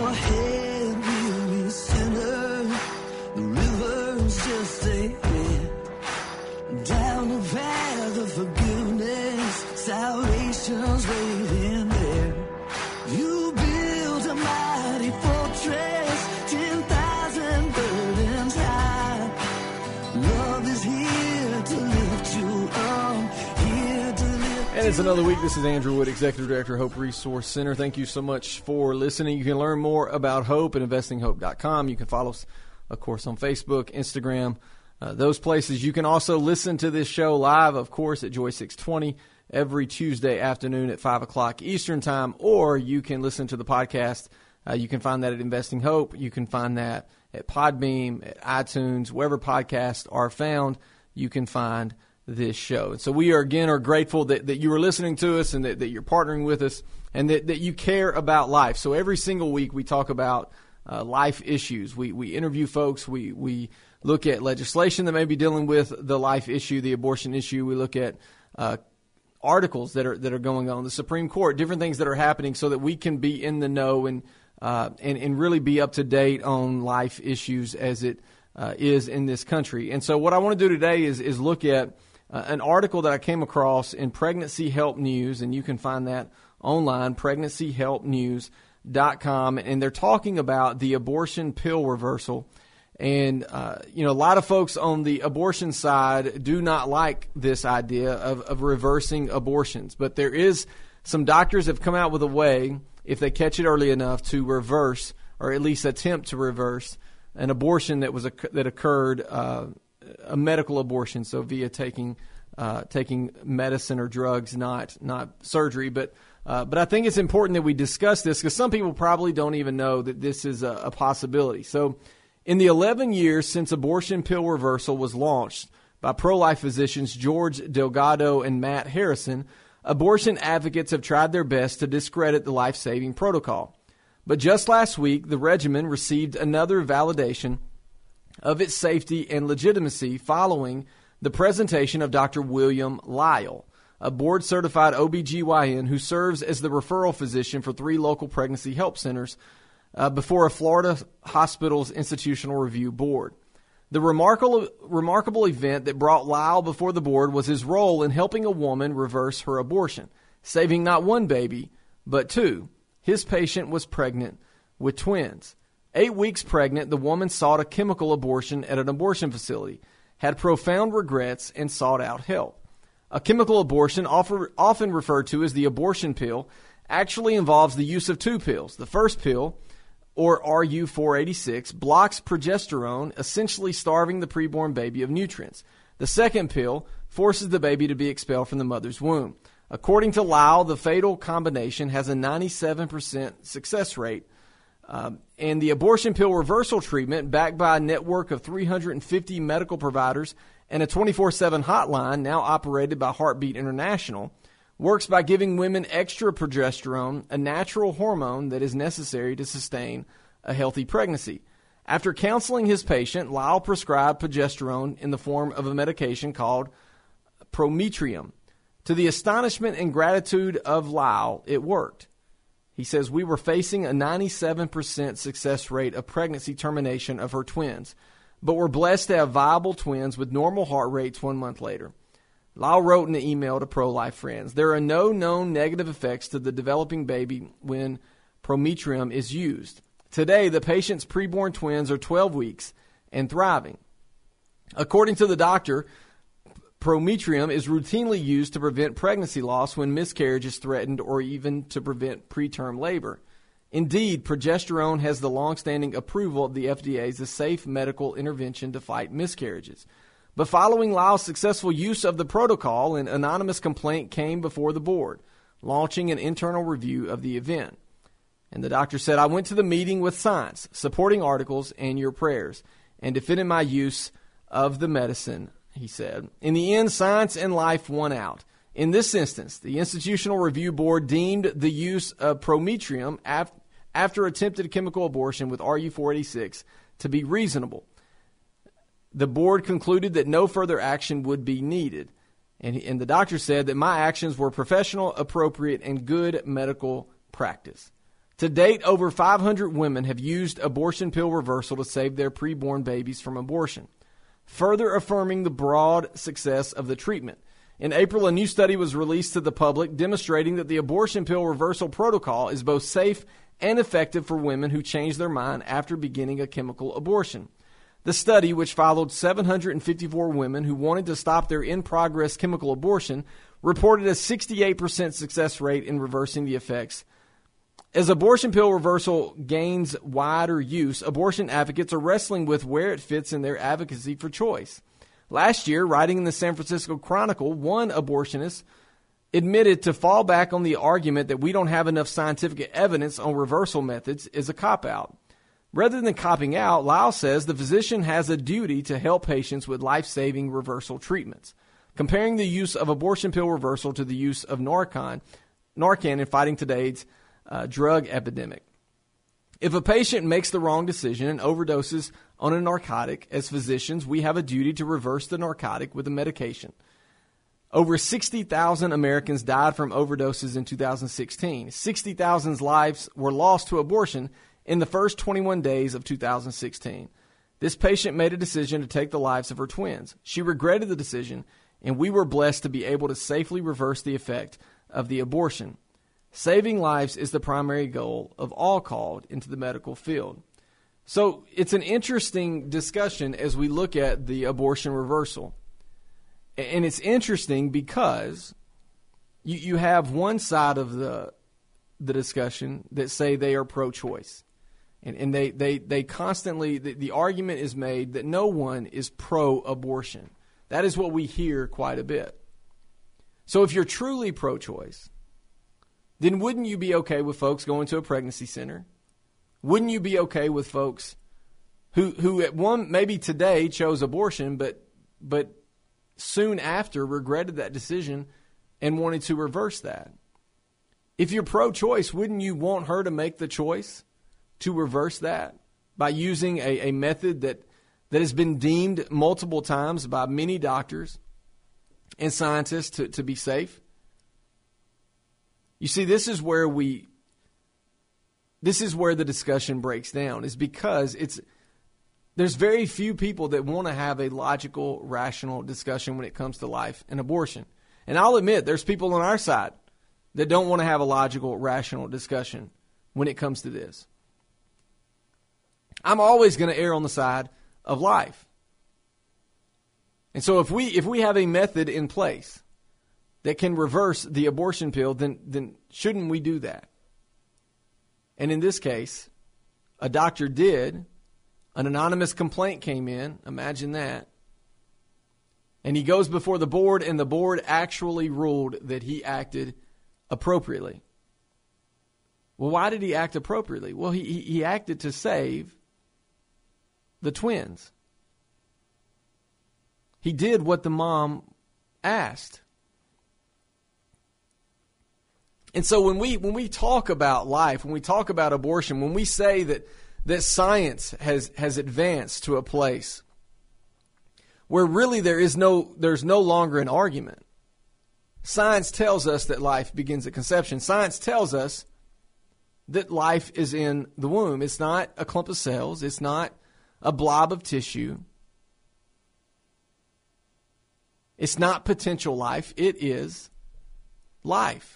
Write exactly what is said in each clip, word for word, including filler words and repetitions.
ahead, weary sinner. The river's just ahead. Down the path of forgiveness, salvation's waiting there. You built a mighty fortress, ten thousand burdens high. Love is here to lift you up, here to lift And it's another week. This is Andrew Wood, Executive Director, Hope Resource Center. Thank you so much for listening. You can learn more about Hope at investing hope dot com. You can follow us, of course, on Facebook, Instagram, uh, those places. You can also listen to this show live, of course, at Joy six twenty every Tuesday afternoon at five o'clock Eastern Time, or you can listen to the podcast. Uh, you can find that at Investing Hope. You can find that at Podbeam, at iTunes, wherever podcasts are found, you can find this show. And so we are, again, are grateful that, that you are listening to us and that, that you're partnering with us and that, that you care about life. So every single week we talk about uh, life issues. We we interview folks. We, we look at legislation that may be dealing with the life issue, the abortion issue. We look at uh, articles that are that are going on, the Supreme Court, different things that are happening so that we can be in the know and uh, and, and really be up to date on life issues as it uh, is in this country. And so what I want to do today is is look at uh, an article that I came across in Pregnancy Help News, and you can find that online, pregnancy help news dot com, and they're talking about the abortion pill reversal. And, uh, you know, a lot of folks on the abortion side do not like this idea of, of reversing abortions. But there is some doctors have come out with a way, if they catch it early enough, to reverse or at least attempt to reverse an abortion that was a, that occurred, uh, a medical abortion, so via taking uh, taking medicine or drugs, not not surgery. But uh, but I think it's important that we discuss this because some people probably don't even know that this is a, a possibility. So in the eleven years since abortion pill reversal was launched by pro-life physicians George Delgado and Matt Harrison, abortion advocates have tried their best to discredit the life-saving protocol. But just last week, the regimen received another validation of its safety and legitimacy following the presentation of Doctor William Lyle, a board-certified O B G Y N who serves as the referral physician for three local pregnancy help centers Uh, before a Florida hospital's institutional review board. The remarkable remarkable event that brought Lyle before the board was his role in helping a woman reverse her abortion, saving not one baby, but two. His patient was pregnant with twins. Eight weeks pregnant, the woman sought a chemical abortion at an abortion facility, had profound regrets, and sought out help. A chemical abortion, offer, often referred to as the abortion pill, actually involves the use of two pills. The first pill, or R U four eighty-six, blocks progesterone, essentially starving the preborn baby of nutrients. The second pill forces the baby to be expelled from the mother's womb. According to Lyle, the fatal combination has a ninety-seven percent success rate. Um, and the abortion pill reversal treatment, backed by a network of three hundred fifty medical providers and a twenty-four seven hotline now operated by Heartbeat International, works by giving women extra progesterone, a natural hormone that is necessary to sustain a healthy pregnancy. After counseling his patient, Lyle prescribed progesterone in the form of a medication called Prometrium. To the astonishment and gratitude of Lyle, it worked. He says, "We were facing a ninety-seven percent success rate of pregnancy termination of her twins, but were blessed to have viable twins with normal heart rates one month later." Lyle wrote in an email to pro-life friends, "There are no known negative effects to the developing baby when Prometrium is used. Today, the patient's preborn twins are twelve weeks and thriving." According to the doctor, Prometrium is routinely used to prevent pregnancy loss when miscarriage is threatened or even to prevent preterm labor. Indeed, progesterone has the long-standing approval of the F D A as a safe medical intervention to fight miscarriages. But following Lyle's successful use of the protocol, an anonymous complaint came before the board, launching an internal review of the event. And the doctor said, "I went to the meeting with science, supporting articles, and your prayers, and defended my use of the medicine," he said. "In the end, science and life won out. In this instance, the Institutional Review Board deemed the use of Prometrium af- after attempted chemical abortion with R U four eighty-six to be reasonable. The board concluded that no further action would be needed." And, and the doctor said that my actions were professional, appropriate, and good medical practice. To date, over five hundred women have used abortion pill reversal to save their preborn babies from abortion, further affirming the broad success of the treatment. In April, a new study was released to the public demonstrating that the abortion pill reversal protocol is both safe and effective for women who change their mind after beginning a chemical abortion. The study, which followed seven hundred fifty-four women who wanted to stop their in-progress chemical abortion, reported a sixty-eight percent success rate in reversing the effects. As abortion pill reversal gains wider use, abortion advocates are wrestling with where it fits in their advocacy for choice. Last year, writing in the San Francisco Chronicle, one abortionist admitted to fall back on the argument that we don't have enough scientific evidence on reversal methods is a cop-out. Rather than copping out, Lyle says the physician has a duty to help patients with life-saving reversal treatments, comparing the use of abortion pill reversal to the use of Narcan, Narcan in fighting today's uh, drug epidemic. If a patient makes the wrong decision and overdoses on a narcotic, as physicians, we have a duty to reverse the narcotic with a medication. Over sixty thousand Americans died from overdoses in two thousand sixteen. sixty thousand lives were lost to abortion in the first twenty-one days of two thousand sixteen. This patient made a decision to take the lives of her twins. She regretted the decision, and we were blessed to be able to safely reverse the effect of the abortion. Saving lives is the primary goal of all called into the medical field. So it's an interesting discussion as we look at the abortion reversal. And it's interesting because you, you have one side of the the discussion that say they are pro-choice. And, and they, they, they constantly, the, the argument is made that no one is pro-abortion. That is what we hear quite a bit. So if you're truly pro-choice, then wouldn't you be okay with folks going to a pregnancy center? Wouldn't you be okay with folks who who at one maybe today chose abortion, but but soon after regretted that decision and wanted to reverse that? If you're pro-choice, wouldn't you want her to make the choice to reverse that by using a, a method that that has been deemed multiple times by many doctors and scientists to, to be safe? You see, this is where we, this is where the discussion breaks down, is because it's, there's very few people that want to have a logical, rational discussion when it comes to life and abortion. And I'll admit, there's people on our side that don't want to have a logical, rational discussion when it comes to this. I'm always going to err on the side of life. And so if we, if we have a method in place that can reverse the abortion pill, then then shouldn't we do that? And in this case, a doctor did. An anonymous complaint came in. Imagine that. And he goes before the board, and the board actually ruled that he acted appropriately. Well, why did he act appropriately? Well, he, he, he acted to save the twins. He did what the mom asked. And so when we when we talk about life, when we talk about abortion, when we say that that science has has advanced to a place where really there is no there's no longer an argument. Science tells us that life begins at conception. Science tells us that life is in the womb. It's not a clump of cells. It's not a blob of tissue. It's not potential life. It is life.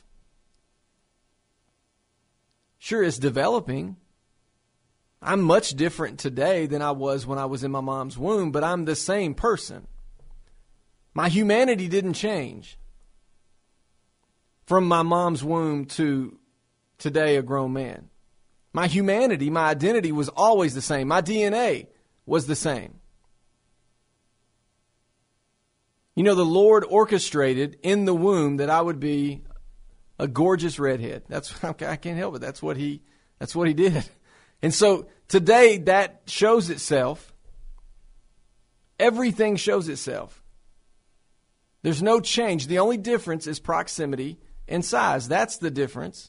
Sure, it's developing. I'm much different today than I was when I was in my mom's womb, but I'm the same person. My humanity didn't change from my mom's womb to today a grown man. My humanity, my identity was always the same. My D N A was the same. You know, the Lord orchestrated in the womb that I would be a gorgeous redhead. That's I can't help it. That's what he that's what he did. And so today that shows itself. Everything shows itself. There's no change. The only difference is proximity and size. That's the difference.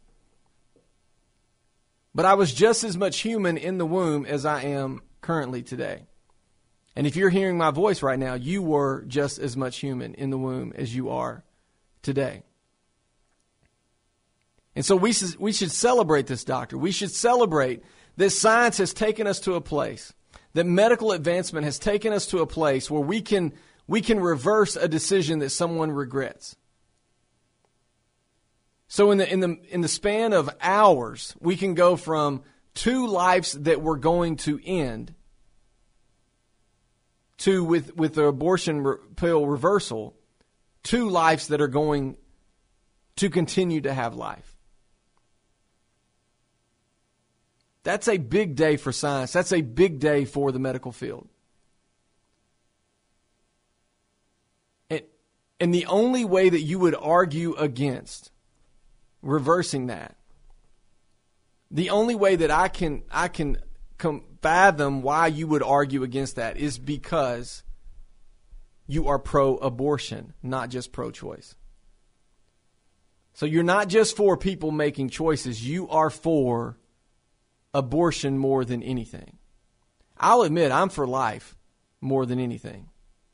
But I was just as much human in the womb as I am currently today. And if you're hearing my voice right now, you were just as much human in the womb as you are today. And so we, we should celebrate this, doctor. We should celebrate that science has taken us to a place, that medical advancement has taken us to a place where we can, we can reverse a decision that someone regrets. So in the, in the, in the span of hours, we can go from two lives that were going to end to, with, with the abortion re- pill reversal, two lives that are going to continue to have life. That's a big day for science. That's a big day for the medical field. And, and the only way that you would argue against reversing that, the only way that I can I can com- fathom why you would argue against that is because you are pro-abortion, not just pro-choice. So you're not just for people making choices. You are for abortion more than anything. I'll admit I'm for life more than anything.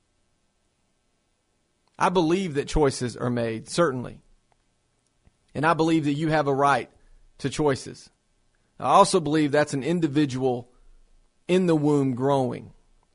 I believe that choices are made, certainly. And I believe that you have a right to choices. I also believe that's an individual in the womb growing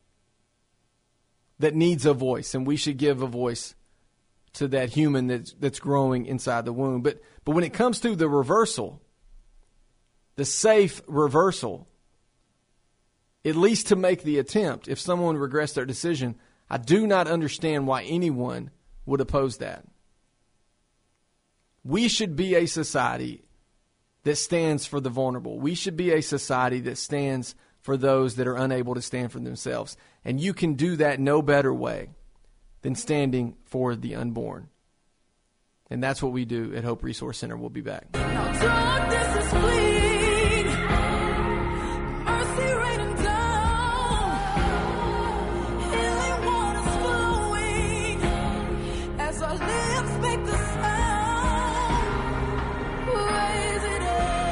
that needs a voice, and we should give a voice to that human that's, that's growing inside the womb. But, but when it comes to the reversal, the safe reversal, at least to make the attempt, if someone regrets their decision, I do not understand why anyone would oppose that. We should be a society that stands for the vulnerable. We should be a society that stands for those that are unable to stand for themselves. And you can do that no better way than standing for the unborn. And that's what we do at Hope Resource Center. We'll be back. Darkness is fleeing, mercy raining down, healing waters flowing, as our lips make the sound, raise it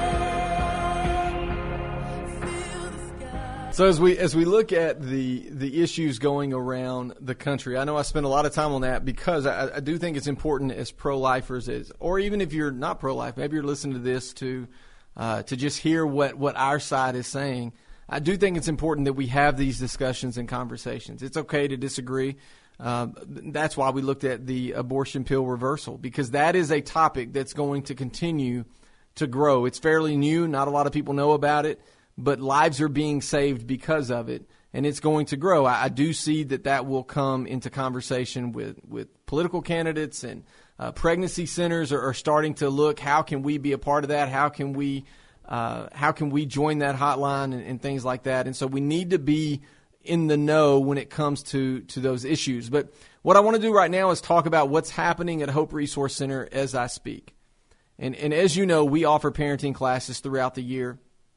up, feel the sky. So as we as we look at the the issues going around the country, I know I spend a lot of time on that because I, I do think it's important as pro-lifers, as, or even if you're not pro-life, maybe you're listening to this to uh, to just hear what, what our side is saying. I do think it's important that we have these discussions and conversations. It's okay to disagree. Uh, that's why we looked at the abortion pill reversal, because that is a topic that's going to continue to grow. It's fairly new. Not a lot of people know about it, but lives are being saved because of it, and it's going to grow. I, I do see that that will come into conversation with, with political candidates, and uh, pregnancy centers are, are starting to look, how can we be a part of that? How can we uh, how can we join that hotline and, and things like that? And so we need to be in the know when it comes to, to those issues. But what I want to do right now is talk about what's happening at Hope Resource Center as I speak. And, and as you know, we offer parenting classes throughout the year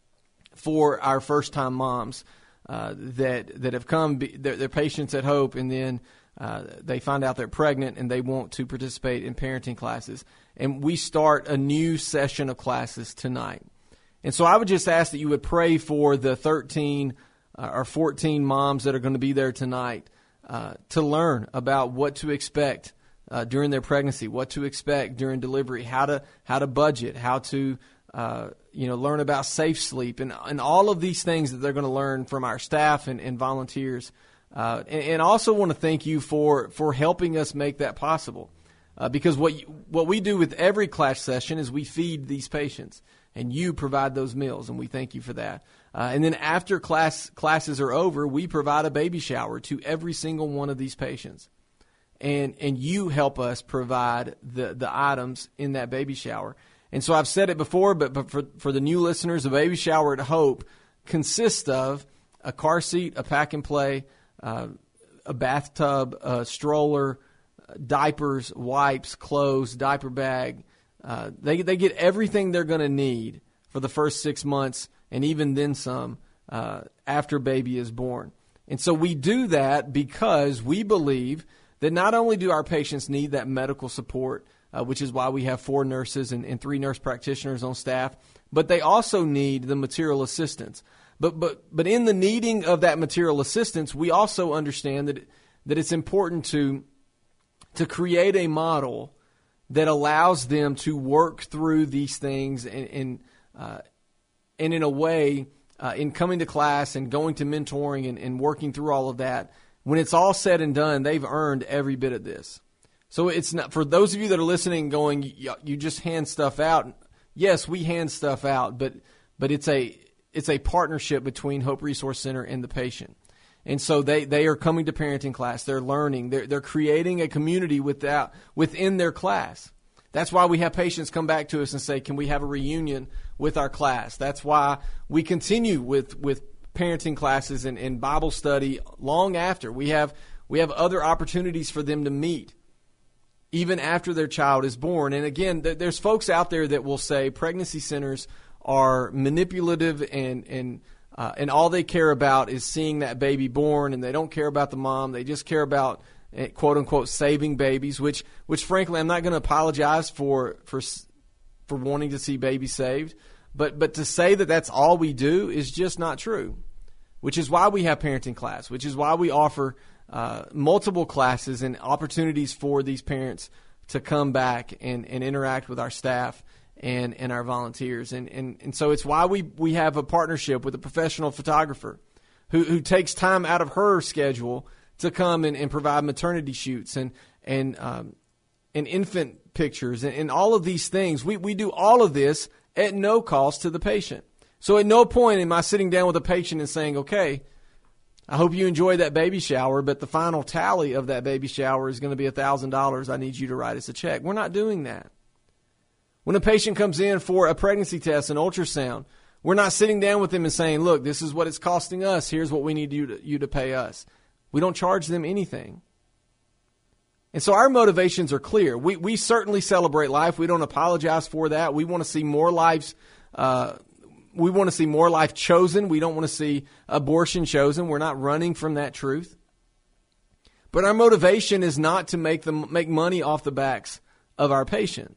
for our first-time moms uh, that that have come, be, they're, they're patients at Hope, and then uh, they find out they're pregnant and they want to participate in parenting classes. And we start a new session of classes tonight. And so I would just ask that you would pray for the thirteen uh, or fourteen moms that are going to be there tonight uh, to learn about what to expect uh, during their pregnancy, what to expect during delivery, how to how to budget, how to Uh, you know, learn about safe sleep, and, and all of these things that they're going to learn from our staff and, and volunteers. Uh, and, and also want to thank you for, for helping us make that possible. Uh, because what you, what we do with every class session is we feed these patients, and you provide those meals, and we thank you for that. Uh, and then after class classes are over, we provide a baby shower to every single one of these patients. And and you help us provide the, the items in that baby shower. And so I've said it before, but, but for, for the new listeners, a baby shower at Hope consists of a car seat, a pack and play, uh, a bathtub, a stroller, diapers, wipes, clothes, diaper bag. Uh, they they get everything they're going to need for the first six months and even then some uh, after baby is born. And so we do that because we believe that not only do our patients need that medical support, Uh, which is why we have four nurses and, and three nurse practitioners on staff, but they also need the material assistance. But but but in the needing of that material assistance, we also understand that that it's important to to create a model that allows them to work through these things and, and, uh, and in a way, uh, in coming to class and going to mentoring and, and working through all of that, when it's all said and done, they've earned every bit of this. So it's not, for those of you that are listening going, you, you just hand stuff out. Yes, we hand stuff out, but but it's a it's a partnership between Hope Resource Center and the patient. And so they, they are coming to parenting class. They're learning. They're they're creating a community without within their class. That's why we have patients come back to us and say, "Can we have a reunion with our class?" That's why we continue with with parenting classes and, and Bible study long after. We have we have other opportunities for them to meet even after their child is born. And again, th- there's folks out there that will say pregnancy centers are manipulative and and uh, and all they care about is seeing that baby born, and they don't care about the mom. They just care about uh, quote unquote saving babies, which which frankly I'm not going to apologize for for for wanting to see babies saved, but but to say that that's all we do is just not true. Which is why we have parenting class, which is why we offer uh, multiple classes and opportunities for these parents to come back and, and interact with our staff and, and our volunteers. And, and, and so it's why we, we have a partnership with a professional photographer who, who takes time out of her schedule to come and, and provide maternity shoots and, and, um, and infant pictures and, and all of these things. We, we do all of this at no cost to the patient. So at no point am I sitting down with a patient and saying, okay, I hope you enjoyed that baby shower, but the final tally of that baby shower is going to be one thousand dollars. I need you to write us a check. We're not doing that. When a patient comes in for a pregnancy test, an ultrasound, we're not sitting down with them and saying, look, this is what it's costing us. Here's what we need you to, you to pay us. We don't charge them anything. And so our motivations are clear. We, we certainly celebrate life. We don't apologize for that. We want to see more lives uh We want to see more life chosen. We don't want to see abortion chosen. We're not running from that truth. But our motivation is not to make them make money off the backs of our patient.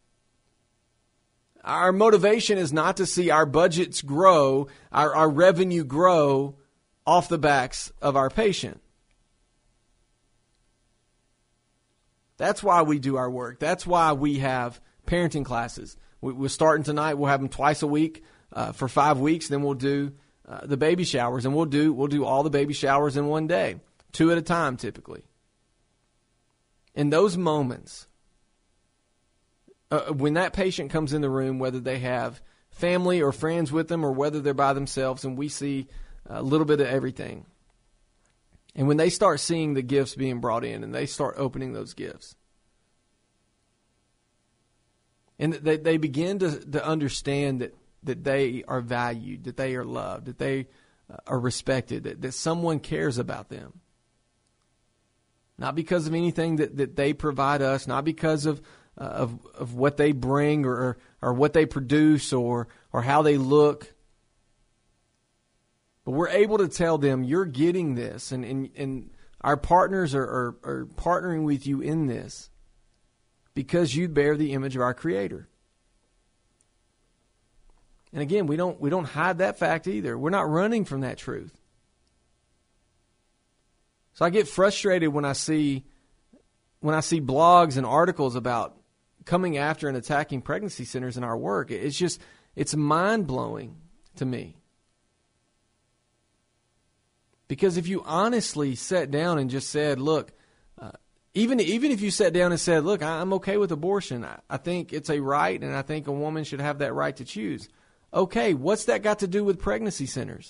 Our motivation is not to see our budgets grow, our, our revenue grow off the backs of our patient. That's why we do our work. That's why we have parenting classes. We, we're starting tonight. We'll have them twice a week. Uh, for five weeks, then we'll do uh, the baby showers, and we'll do we'll do all the baby showers in one day, two at a time typically. In those moments, uh, when that patient comes in the room, whether they have family or friends with them or whether they're by themselves, and we see a little bit of everything. And when they start seeing the gifts being brought in and they start opening those gifts, and they, they begin to, to understand that that they are valued, that they are loved, that they are respected, that, that someone cares about them. Not because of anything that, that they provide us, not because of uh, of of what they bring or or what they produce or or how they look. But we're able to tell them, you're getting this, and, and, and our partners are, are, are partnering with you in this because you bear the image of our Creator. And again, we don't we don't hide that fact either. We're not running from that truth. So I get frustrated when I see when I see blogs and articles about coming after and attacking pregnancy centers in our work. It's just it's mind-blowing to me. Because if you honestly sat down and just said, look, uh, even even if you sat down and said, look, I'm okay with abortion. I, I think it's a right, and I think a woman should have that right to choose. Okay, what's that got to do with pregnancy centers?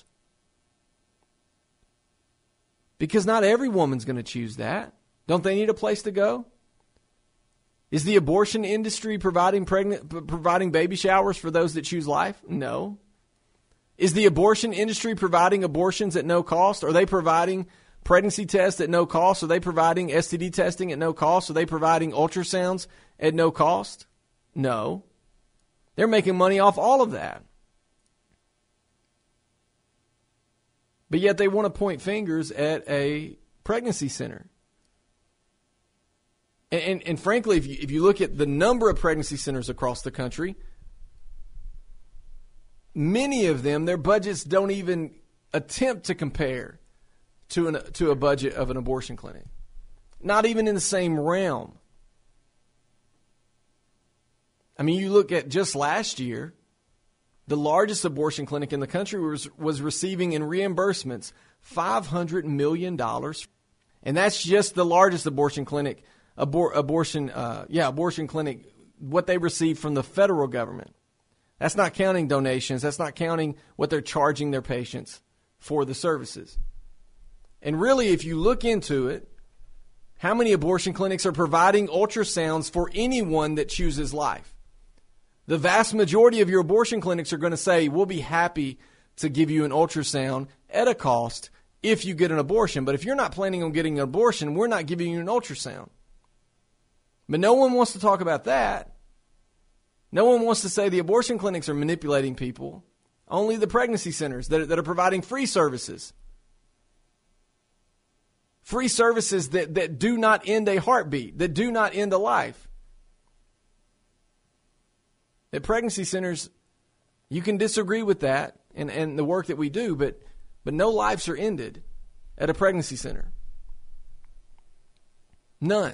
Because not every woman's going to choose that. Don't they need a place to go? Is the abortion industry providing pregnant, providing baby showers for those that choose life? No. Is the abortion industry providing abortions at no cost? Are they providing pregnancy tests at no cost? Are they providing S T D testing at no cost? Are they providing ultrasounds at no cost? No. They're making money off all of that. But yet they want to point fingers at a pregnancy center. And, and, and frankly, if you, if you look at the number of pregnancy centers across the country, many of them, their budgets don't even attempt to compare to an to a budget of an abortion clinic. Not even in the same realm. I mean, you look at just last year, the largest abortion clinic in the country was, was receiving in reimbursements five hundred million dollars. And that's just the largest abortion clinic, abor- abortion, uh, yeah, abortion clinic, what they received from the federal government. That's not counting donations. That's not counting what they're charging their patients for the services. And really, if you look into it, how many abortion clinics are providing ultrasounds for anyone that chooses life? The vast majority of your abortion clinics are going to say, we'll be happy to give you an ultrasound at a cost if you get an abortion. But if you're not planning on getting an abortion, we're not giving you an ultrasound. But no one wants to talk about that. No one wants to say the abortion clinics are manipulating people. Only the pregnancy centers that, that are providing free services. Free services that, that do not end a heartbeat, that do not end a life. At pregnancy centers, you can disagree with that and, and the work that we do, but, but no lives are ended at a pregnancy center. None.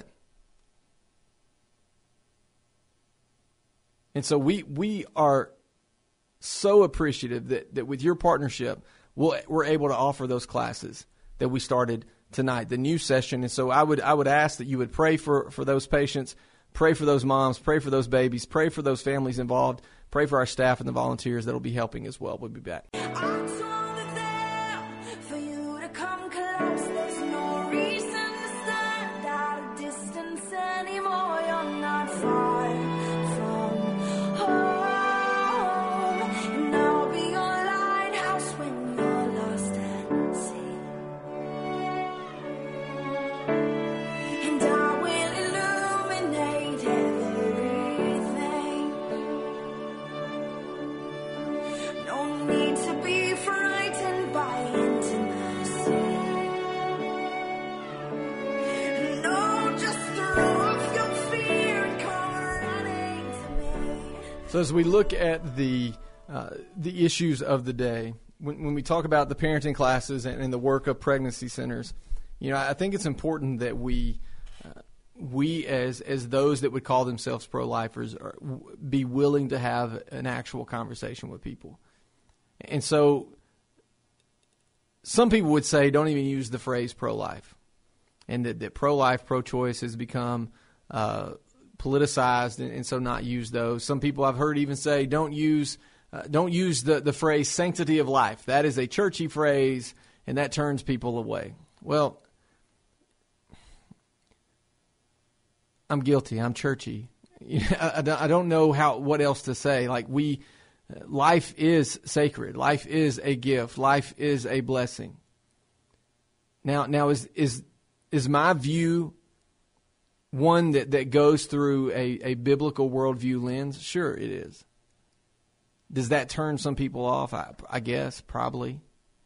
And so we we are so appreciative that, that with your partnership, we'll, we're able to offer those classes that we started tonight, the new session. And so I would I would ask that you would pray for, for those patients, pray for those moms, pray for those babies, pray for those families involved, pray for our staff and the volunteers that will be helping as well. We'll be back. I'm too there for you to come close. There's no reason to stand at a distance anymore. You're not far from home, and I'll be your lighthouse when you're lost at sea. And I will illuminate everything. No need to be frightened by intimacy. No, just throw off your fear and come running to me. So as we look at the uh, the issues of the day, when, when we talk about the parenting classes and, and the work of pregnancy centers, you know, I think it's important that we uh, we as as those that would call themselves pro-lifers are, w- be willing to have an actual conversation with people. And so some people would say don't even use the phrase pro-life, and that, that pro-life, pro-choice has become uh, politicized, and, and so not use those. Some people I've heard even say don't use uh, don't use the, the phrase sanctity of life. That is a churchy phrase, and that turns people away. Well, I'm guilty. I'm churchy. I, I don't know how what else to say. Like we. Life is sacred. Life is a gift. Life is a blessing. Now, now is is is my view one that, that goes through a, a biblical worldview lens? Sure, it is. Does that turn some people off? I, I guess, probably.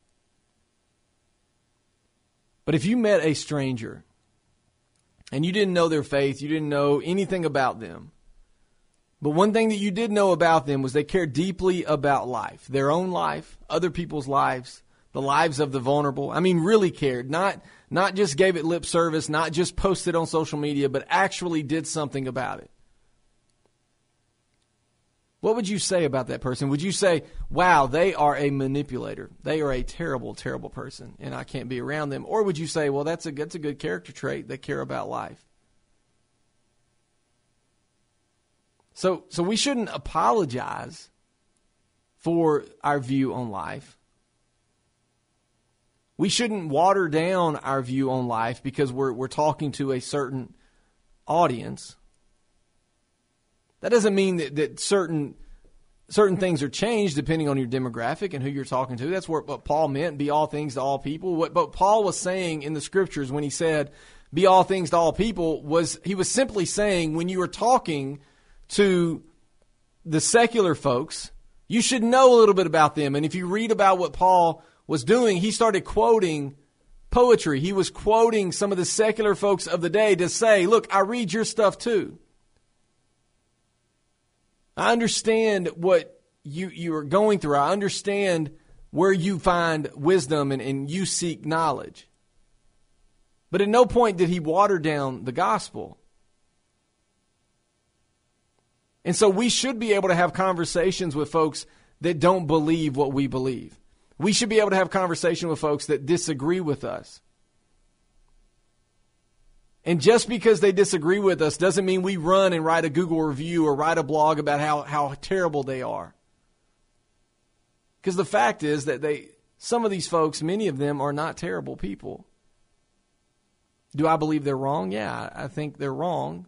But if you met a stranger and you didn't know their faith, you didn't know anything about them, but one thing that you did know about them was they cared deeply about life, their own life, other people's lives, the lives of the vulnerable. I mean, really cared, not not just gave it lip service, not just posted on social media, but actually did something about it. What would you say about that person? Would you say, wow, they are a manipulator. They are a terrible, terrible person, and I can't be around them? Or would you say, well, that's a, that's a good character trait. They care about life. So so we shouldn't apologize for our view on life. We shouldn't water down our view on life because we're we're talking to a certain audience. That doesn't mean that, that certain certain things are changed depending on your demographic and who you're talking to. That's what, what Paul meant, be all things to all people. What but Paul was saying in the scriptures when he said, be all things to all people, was he was simply saying when you were talking to the secular folks, you should know a little bit about them. And if you read about what Paul was doing, he started quoting poetry. He was quoting some of the secular folks of the day to say, look, I read your stuff too. I understand what you, you are going through. I understand where you find wisdom and, and you seek knowledge. But at no point did he water down the gospel. And so we should be able to have conversations with folks that don't believe what we believe. We should be able to have conversation with folks that disagree with us. And just because they disagree with us doesn't mean we run and write a Google review or write a blog about how, how terrible they are. Because the fact is that they, some of these folks, many of them are not terrible people. Do I believe they're wrong? Yeah, I think they're wrong.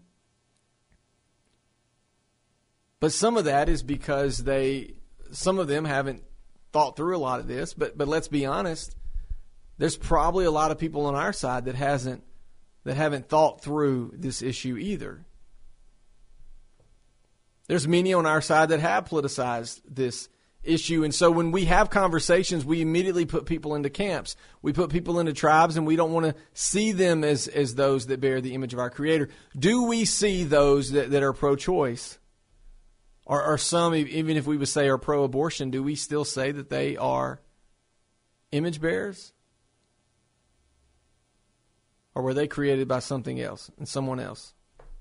But some of that is because they, some of them haven't thought through a lot of this. But but let's be honest, there's probably a lot of people on our side that hasn't that haven't thought through this issue either. There's many on our side that have politicized this issue. And so when we have conversations, we immediately put people into camps. We put people into tribes, and we don't want to see them as, as those that bear the image of our Creator. Do we see those that, that are pro-choice? Or are some, even if we would say are pro-abortion, do we still say that they are image bearers? Or were they created by something else and someone else?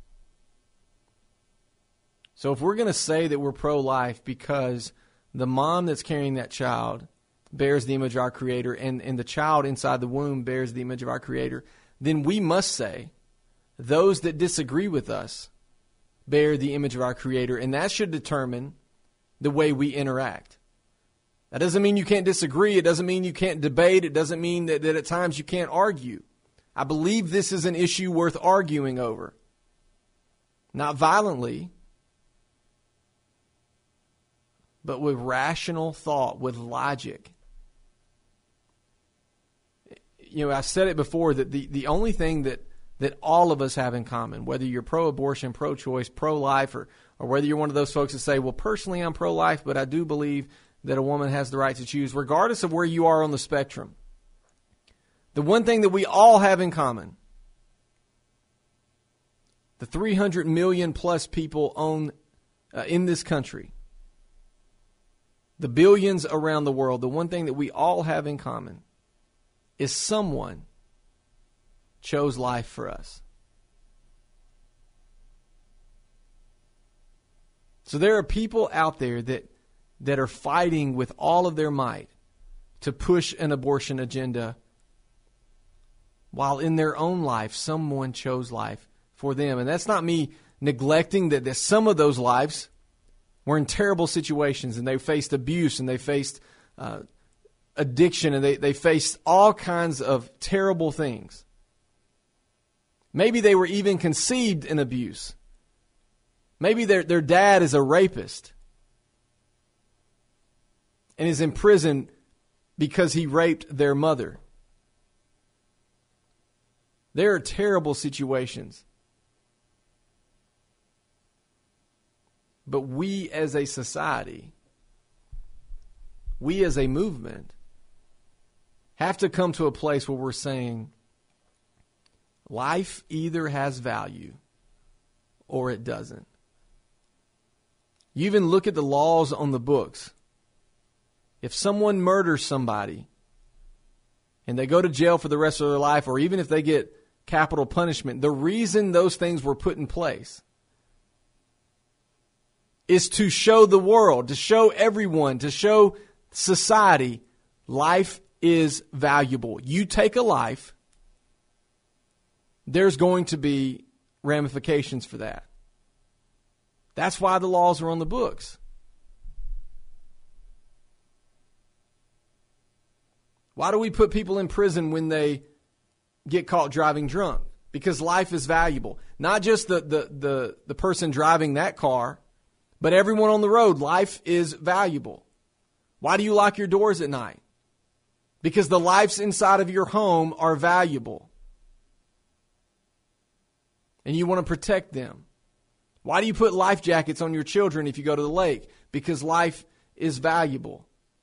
So if we're going to say that we're pro-life because the mom that's carrying that child bears the image of our Creator, and, and the child inside the womb bears the image of our Creator, then we must say those that disagree with us bear the image of our Creator, and that should determine the way we interact. That doesn't mean you can't disagree. It doesn't mean you can't debate. It doesn't mean that, that at times you can't argue. I believe this is an issue worth arguing over. Not violently, but with rational thought, with logic. You know, I said it before that the, the only thing that, that all of us have in common, whether you're pro-abortion, pro-choice, pro-life, or, or whether you're one of those folks that say, well, personally I'm pro-life, but I do believe that a woman has the right to choose, regardless of where you are on the spectrum. The one thing that we all have in common, the three hundred million plus people own uh, in this country, the billions around the world, the one thing that we all have in common is someone chose life for us. So there are people out there that, that are fighting with all of their might to push an abortion agenda, while in their own life, someone chose life for them. And that's not me neglecting that, that some of those lives were in terrible situations, and they faced abuse, and they faced uh, addiction, and they, they faced all kinds of terrible things. Maybe they were even conceived in abuse. Maybe their, their dad is a rapist and is in prison because he raped their mother. There are terrible situations. But we as a society, we as a movement, have to come to a place where we're saying life either has value or it doesn't. You even look at the laws on the books. If someone murders somebody and they go to jail for the rest of their life, or even if they get capital punishment, the reason those things were put in place is to show the world, to show everyone, to show society, life is valuable. You take a life, there's going to be ramifications for that. That's why the laws are on the books. Why do we put people in prison when they get caught driving drunk? Because life is valuable. Not just the, the, the, the person driving that car, but everyone on the road. Life is valuable. Why do you lock your doors at night? Because the lives inside of your home are valuable. And you want to protect them. Why do you put life jackets on your children if you go to the lake? Because life is valuable.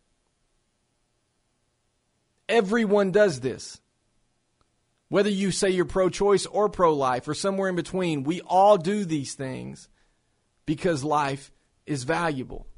Everyone does this. Whether you say you're pro-choice or pro-life or somewhere in between, we all do these things because life is valuable.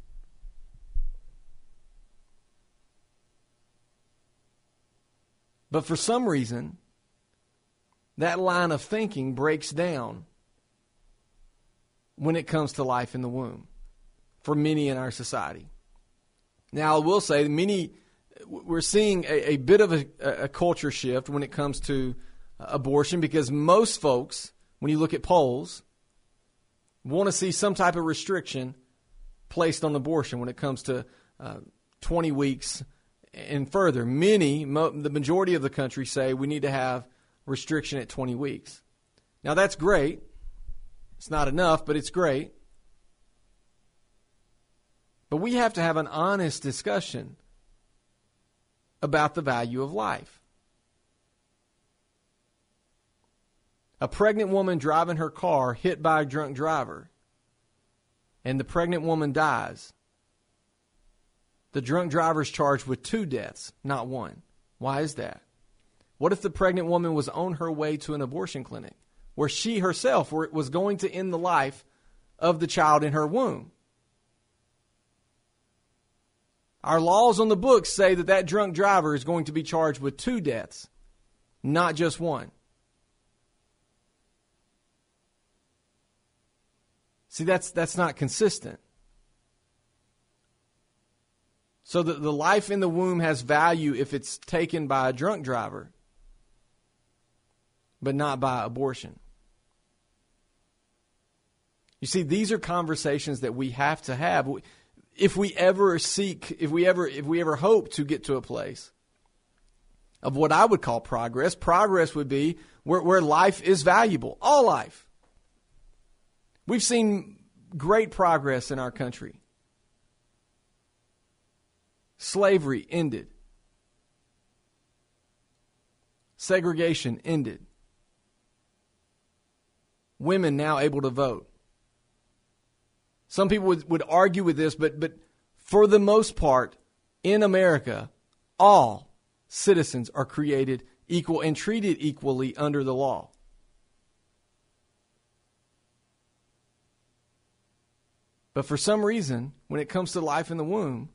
But for some reason, that line of thinking breaks down when it comes to life in the womb for many in our society. Now, I will say many, we're seeing a, a bit of a, a culture shift when it comes to abortion, because most folks, when you look at polls, want to see some type of restriction placed on abortion when it comes to uh, twenty weeks and further. Many, mo- the majority of the country say we need to have restriction at twenty weeks. Now, that's great. It's not enough, but it's great. But we have to have an honest discussion about the value of life. A pregnant woman driving her car hit by a drunk driver, and the pregnant woman dies. The drunk driver is charged with two deaths, not one. Why is that? What if the pregnant woman was on her way to an abortion clinic where she herself was going to end the life of the child in her womb? Our laws on the books say that that drunk driver is going to be charged with two deaths, not just one. See, that's that's not consistent. So the, the life in the womb has value if it's taken by a drunk driver, but not by abortion. You see, these are conversations that we have to have if we ever seek, if we ever, if we ever hope to get to a place of what I would call progress. Progress would be where, where life is valuable, all life. We've seen great progress in our country. Slavery ended. Segregation ended. Women now able to vote. Some people would, would argue with this, but, but for the most part, in America, all citizens are created equal and treated equally under the law. But for some reason, when it comes to life in the womb,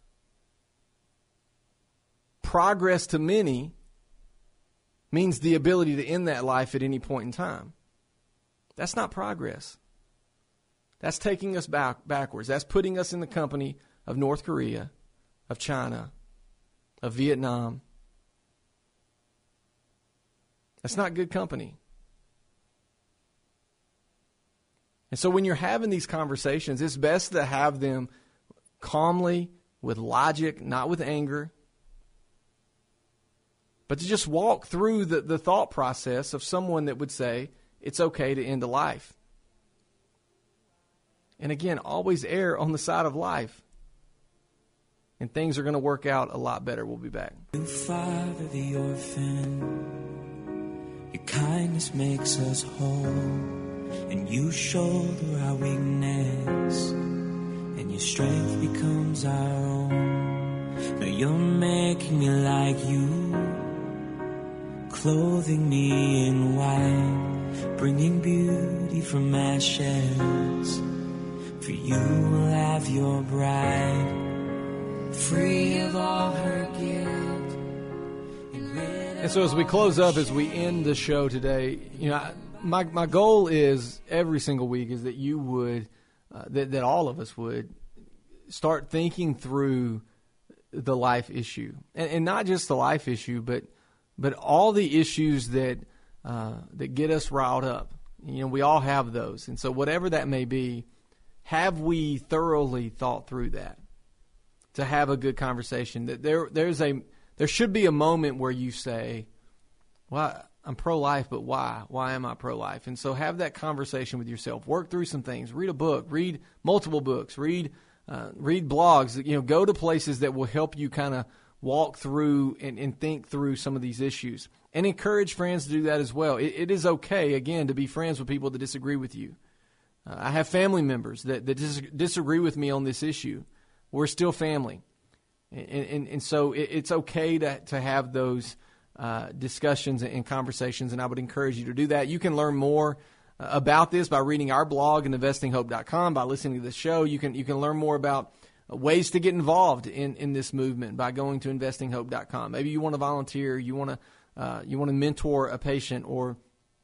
progress to many means the ability to end that life at any point in time. That's not progress. That's taking us back backwards. That's putting us in the company of North Korea, of China, of Vietnam. That's not good company. And so when you're having these conversations, it's best to have them calmly, with logic, not with anger, but to just walk through the, the thought process of someone that would say it's okay to end a life. And again, always err on the side of life. And things are going to work out a lot better. We'll be back. You father the orphan, your kindness makes us whole. And you shoulder our weakness, and your strength becomes our own. Now you're making me like you, clothing me in white, bringing beauty from ashes. For you will have your bride, free of all her guilt. And so as we close up, as we end the show today, you know, I, My my goal is every single week is that you would, uh, that, that all of us would start thinking through the life issue. And, and not just the life issue, but but all the issues that uh, that get us riled up. You know, we all have those. And so whatever that may be, have we thoroughly thought through that to have a good conversation? That there there's a there should be a moment where you say, well, I'm pro-life, but why? Why am I pro-life? And so have that conversation with yourself. Work through some things. Read a book. Read multiple books. Read uh, read blogs. You know, go to places that will help you kind of walk through and, and think through some of these issues. And encourage friends to do that as well. It, it is okay, again, to be friends with people that disagree with you. Uh, I have family members that, that dis- disagree with me on this issue. We're still family. And, and, and so it, it's okay to, to have those Uh, discussions and conversations, and I would encourage you to do that. You can learn more uh, about this by reading our blog at investing hope dot com, by listening to the show. You can you can learn more about ways to get involved in, in this movement by going to investing hope dot com. Maybe you want to volunteer, you want to uh, you want to mentor a patient, or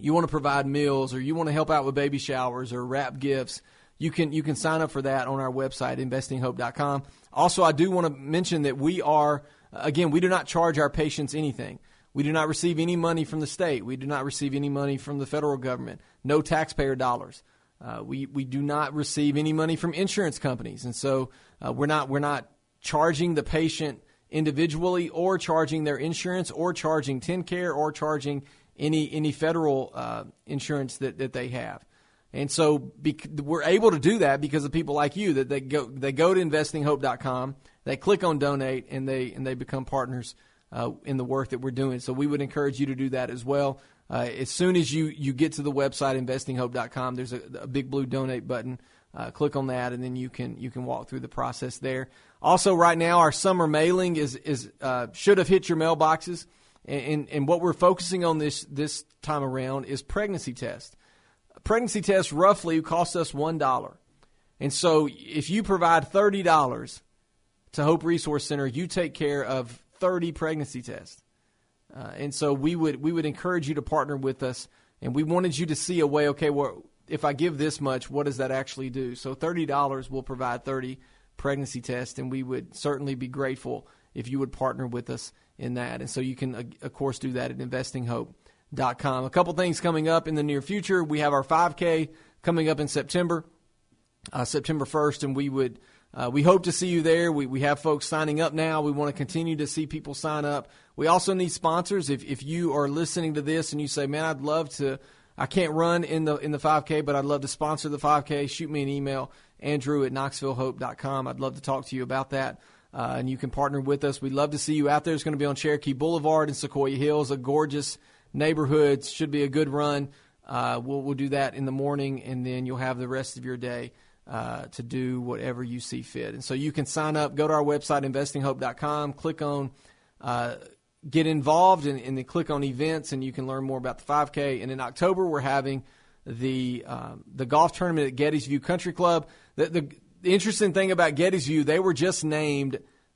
you want to provide meals, or you want to help out with baby showers or wrap gifts, you can you can sign up for that on our website, investing hope dot com. Also, I do want to mention that we are, again, we do not charge our patients anything. We do not receive any money from the state. We do not receive any money from the federal government. No taxpayer dollars. Uh, we we do not receive any money from insurance companies, and so uh, we're not we're not charging the patient individually, or charging their insurance, or charging TennCare, or charging any any federal uh, insurance that, that they have. And so bec- we're able to do that because of people like you, that they go they go to investing hope dot com, they click on donate, and they and they become partners uh, in the work that we're doing. So we would encourage you to do that as well. Uh, as soon as you, you get to the website, investing hope dot com, there's a, a big blue donate button. Uh, click on that, and then you can you can walk through the process there. Also, right now, our summer mailing is is uh, should have hit your mailboxes, and, and and what we're focusing on this this time around is pregnancy tests. A pregnancy test roughly costs us one dollar, and so if you provide thirty dollars to Hope Resource Center, you take care of thirty pregnancy tests. Uh, and so we would we would encourage you to partner with us, and we wanted you to see a way. Okay, well, if I give this much, what does that actually do? So thirty dollars will provide thirty pregnancy tests, and we would certainly be grateful if you would partner with us in that. And so you can, of course, do that at investing hope dot com. A couple things coming up in the near future. We have our five K coming up in September, uh, September first, and we would uh, we hope to see you there. We we have folks signing up now. We want to continue to see people sign up. We also need sponsors. If if you are listening to this and you say, man, I'd love to, I can't run in the in the five K, but I'd love to sponsor the five K, shoot me an email, Andrew at knoxville hope dot com. I'd love to talk to you about that, uh, and you can partner with us. We'd love to see you out there. It's going to be on Cherokee Boulevard in Sequoia Hills, a gorgeous neighborhood. Should be a good run. Uh, we'll we'll do that in the morning, and then you'll have the rest of your day uh, to do whatever you see fit. And so you can sign up. Go to our website, investing hope dot com. Click on uh, Get Involved, and, and then click on Events, and you can learn more about the five K. And in October, we're having the um, the golf tournament at Gettysview Country Club. The, the, the interesting thing about Gettysview, they were just named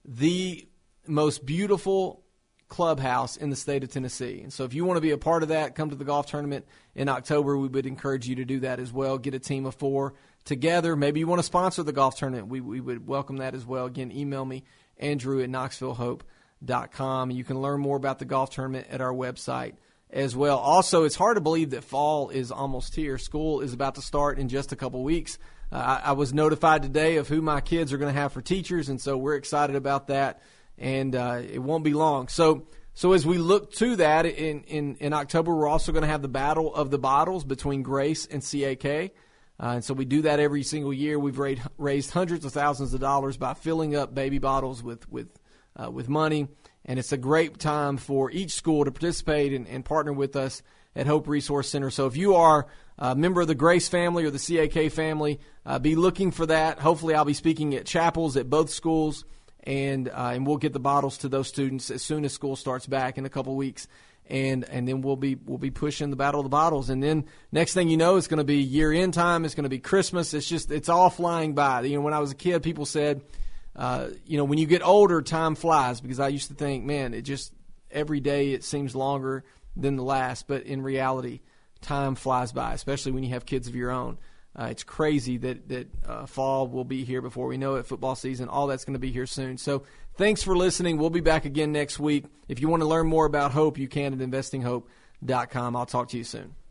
the most beautiful clubhouse in the state of Tennessee. And so if you want to be a part of that, come to the golf tournament in October. We would encourage you to do that as well. Get a team of four together. Maybe you want to sponsor the golf tournament. We, we would welcome that as well. Again, email me, Andrew at knoxville hope dot com. You can learn more about the golf tournament at our website as well. Also, it's hard to believe that fall is almost here. School is about to start in just a couple weeks. Uh, I, I was notified today of who my kids are going to have for teachers, and so we're excited about that, and uh, it won't be long. So so as we look to that, in, in, in October, we're also going to have the Battle of the Bottles between Grace and C A K. Uh, and so we do that every single year. We've raised, raised hundreds of thousands of dollars by filling up baby bottles with, with Uh, with money, and it's a great time for each school to participate and, and partner with us at Hope Resource Center. So if you are a member of the Grace family or the C A K family, uh, be looking for that. Hopefully I'll be speaking at chapels at both schools, and uh, and we'll get the bottles to those students as soon as school starts back in a couple weeks, and and then we'll be we'll be pushing the Battle of the Bottles. And then next thing you know, it's going to be year-end time. It's going to be Christmas. It's just it's all flying by. You know, when I was a kid, people said, Uh, you know, when you get older, time flies, because I used to think, man, it just every day it seems longer than the last. But in reality, time flies by, especially when you have kids of your own. Uh, it's crazy that, that uh, fall will be here before we know it, football season, all that's going to be here soon. So thanks for listening. We'll be back again next week. If you want to learn more about Hope, you can at investing hope dot com. I'll talk to you soon.